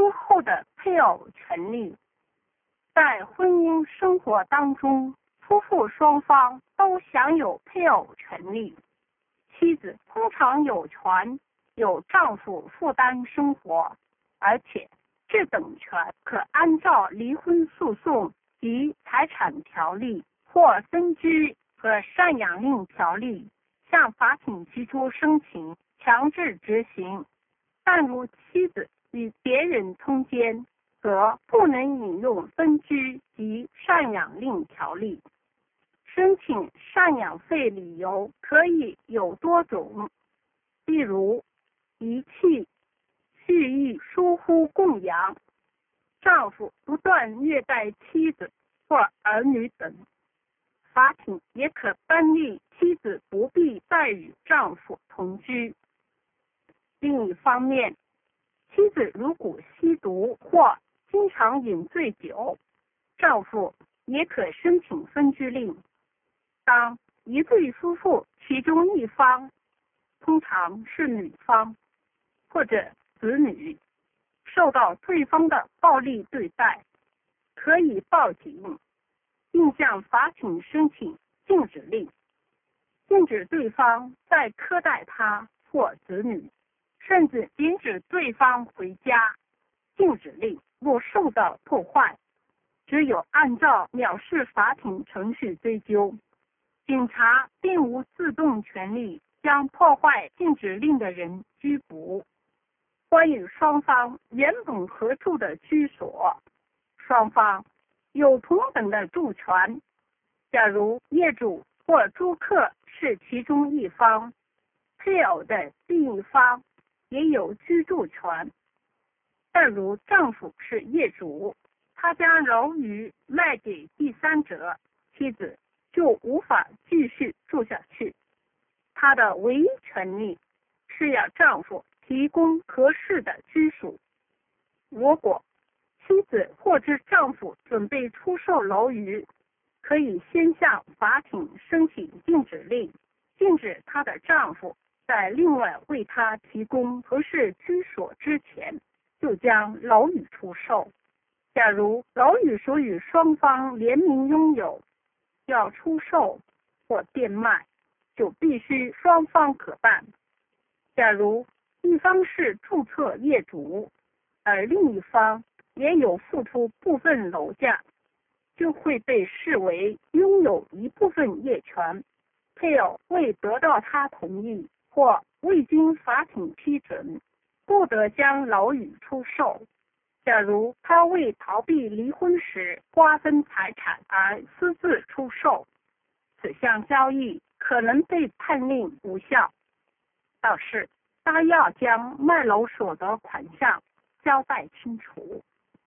婚后的配偶权利。在婚姻生活当中，夫妇双方都享有配偶权利。妻子通常有权由丈夫负担生活，而且这等权可按照离婚诉讼及财产条例或分居和赡养令条例向法庭提出申请强制执行。但如妻子与别人通奸，则不能引用分居及赡养令条例。申请赡养费理由可以有多种，例如遗弃、蓄意疏忽供养、丈夫不断虐待妻子或儿女等。法庭也可颁令妻子不必再与丈夫同居。另一方面，妻子如果吸毒或经常饮醉酒，丈夫也可申请分居令。当一对夫妇其中一方，通常是女方或者子女，受到对方的暴力对待，可以报警，并向法庭申请禁止令，禁止对方再苛待他或子女，甚至禁止对方回家。禁止令若受到破坏，只有按照藐视法庭程序追究。警察并无自动权利将破坏禁止令的人拘捕。关于双方原本合住的居所，双方有同等的住权。假如业主或租客是其中一方，配偶的另一方也有居住权。但如丈夫是业主，他将楼宇卖给第三者，妻子就无法继续住下去。他的唯一权利是要丈夫提供合适的居所。如果妻子或者丈夫准备出售楼宇，可以先向法庭申请禁止令，禁止她的丈夫在另外为她提供合适居所之前就将楼宇出售。假如楼宇属于双方联名拥有，要出售或变卖，就必须双方可办。假如一方是注册业主，而另一方也有付出部分楼价，就会被视为拥有一部分业权。配偶未得到他同意或未经法庭批准，不得将楼宇出售。假如他为逃避离婚时瓜分财产而私自出售，此项交易可能被判令无效。倒是他要将卖楼所得款项交代清楚。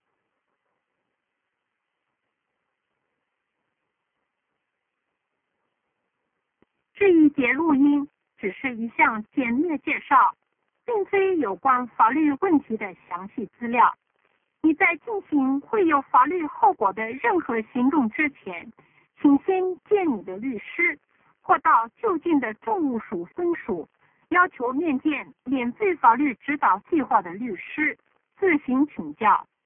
这一节录音只是一项简略介绍，并非有关法律问题的详细资料。你在进行会有法律后果的任何行动之前，请先见你的律师，或到就近的政务署分署要求面见免费法律指导计划的律师，自行请教。